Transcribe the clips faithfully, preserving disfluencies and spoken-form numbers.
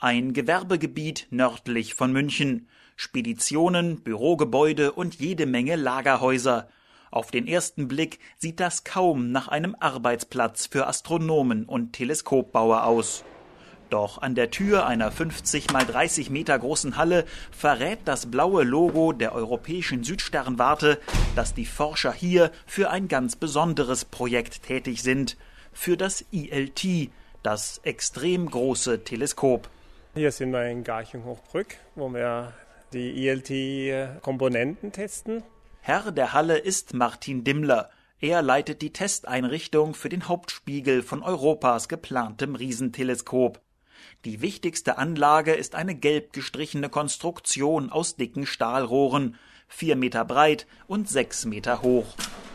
Ein Gewerbegebiet nördlich von München. Speditionen, Bürogebäude und jede Menge Lagerhäuser. Auf den ersten Blick sieht das kaum nach einem Arbeitsplatz für Astronomen und Teleskopbauer aus. Doch an der Tür einer fünfzig mal dreißig Meter großen Halle verrät das blaue Logo der Europäischen Südsternwarte, dass die Forscher hier für ein ganz besonderes Projekt tätig sind, für das I L T, das extrem große Teleskop. Hier sind wir in Garching-Hochbrück, wo wir die I L T-Komponenten testen. Herr der Halle ist Martin Dimmler. Er leitet die Testeinrichtung für den Hauptspiegel von Europas geplantem Riesenteleskop. Die wichtigste Anlage ist eine gelb gestrichene Konstruktion aus dicken Stahlrohren, vier Meter breit und sechs Meter hoch.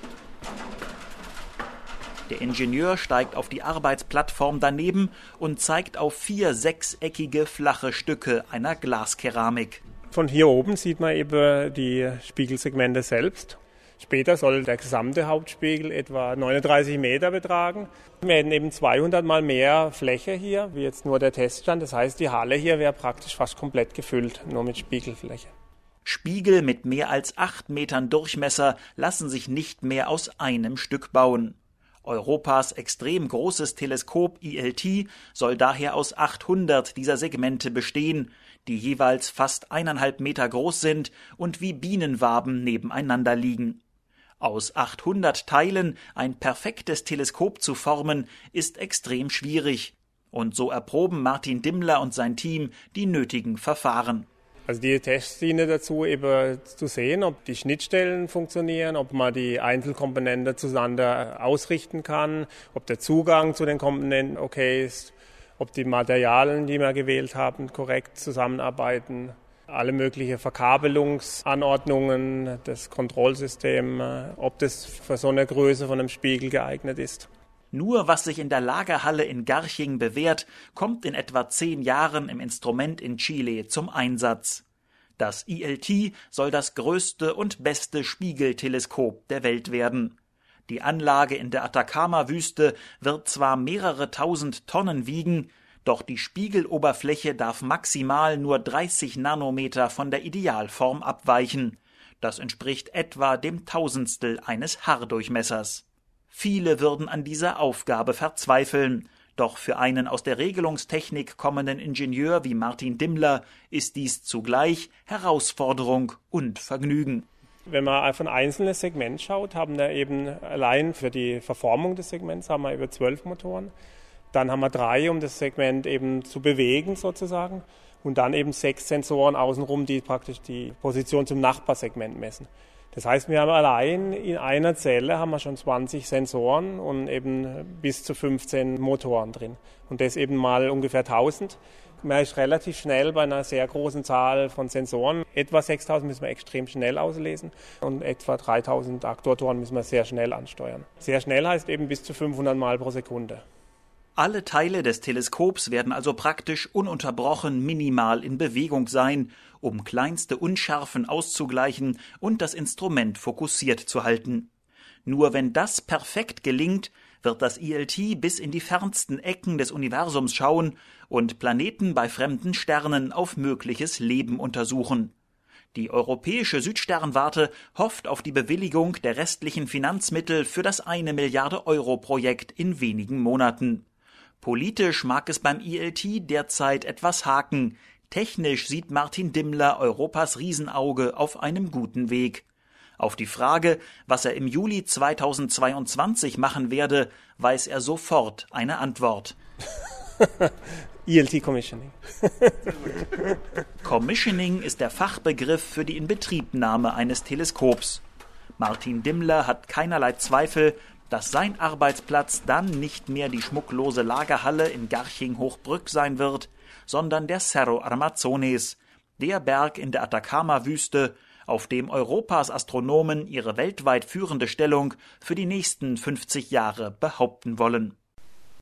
Der Ingenieur steigt auf die Arbeitsplattform daneben und zeigt auf vier sechseckige flache Stücke einer Glaskeramik. Von hier oben sieht man eben die Spiegelsegmente selbst. Später soll der gesamte Hauptspiegel etwa neununddreißig Meter betragen. Wir hätten eben zweihundert Mal mehr Fläche hier, wie jetzt nur der Teststand. Das heißt, die Halle hier wäre praktisch fast komplett gefüllt, nur mit Spiegelfläche. Spiegel mit mehr als acht Metern Durchmesser lassen sich nicht mehr aus einem Stück bauen. Europas extrem großes Teleskop I L T soll daher aus achthundert dieser Segmente bestehen, die jeweils fast eineinhalb Meter groß sind und wie Bienenwaben nebeneinander liegen. Aus achthundert Teilen ein perfektes Teleskop zu formen, ist extrem schwierig. Und so erproben Martin Dimmler und sein Team die nötigen Verfahren. Also die Tests dienen dazu, eben zu sehen, ob die Schnittstellen funktionieren, ob man die Einzelkomponenten zueinander ausrichten kann, ob der Zugang zu den Komponenten okay ist, ob die Materialien, die wir gewählt haben, korrekt zusammenarbeiten. Alle möglichen Verkabelungsanordnungen, das Kontrollsystem, ob das für so eine Größe von einem Spiegel geeignet ist. Nur was sich in der Lagerhalle in Garching bewährt, kommt in etwa zehn Jahren im Instrument in Chile zum Einsatz. Das I L T soll das größte und beste Spiegelteleskop der Welt werden. Die Anlage in der Atacama-Wüste wird zwar mehrere tausend Tonnen wiegen, doch die Spiegeloberfläche darf maximal nur dreißig Nanometer von der Idealform abweichen. Das entspricht etwa dem Tausendstel eines Haardurchmessers. Viele würden an dieser Aufgabe verzweifeln, doch für einen aus der Regelungstechnik kommenden Ingenieur wie Martin Dimmler ist dies zugleich Herausforderung und Vergnügen. Wenn man auf ein einzelnes Segment schaut, haben wir eben allein für die Verformung des Segments haben wir über zwölf Motoren. Dann haben wir drei, um das Segment eben zu bewegen sozusagen. Und dann eben sechs Sensoren außenrum, die praktisch die Position zum Nachbarsegment messen. Das heißt, wir haben allein in einer Zelle haben wir schon zwanzig Sensoren und eben bis zu fünfzehn Motoren drin. Und das eben mal ungefähr tausend. Man ist relativ schnell bei einer sehr großen Zahl von Sensoren. Etwa sechstausend müssen wir extrem schnell auslesen und etwa dreitausend Aktuatoren müssen wir sehr schnell ansteuern. Sehr schnell heißt eben bis zu fünfhundert Mal pro Sekunde. Alle Teile des Teleskops werden also praktisch ununterbrochen minimal in Bewegung sein, um kleinste Unschärfen auszugleichen und das Instrument fokussiert zu halten. Nur wenn das perfekt gelingt, wird das I L T bis in die fernsten Ecken des Universums schauen und Planeten bei fremden Sternen auf mögliches Leben untersuchen. Die Europäische Südsternwarte hofft auf die Bewilligung der restlichen Finanzmittel für das eine Milliarde Euro Projekt in wenigen Monaten. Politisch mag es beim I L T derzeit etwas haken. Technisch sieht Martin Dimmler Europas Riesenauge auf einem guten Weg. Auf die Frage, was er im Juli zweitausendzweiundzwanzig machen werde, weiß er sofort eine Antwort. I L T Commissioning. Commissioning ist der Fachbegriff für die Inbetriebnahme eines Teleskops. Martin Dimmler hat keinerlei Zweifel, dass sein Arbeitsplatz dann nicht mehr die schmucklose Lagerhalle in Garching-Hochbrück sein wird, sondern der Cerro Armazones, der Berg in der Atacama-Wüste, auf dem Europas Astronomen ihre weltweit führende Stellung für die nächsten fünfzig Jahre behaupten wollen.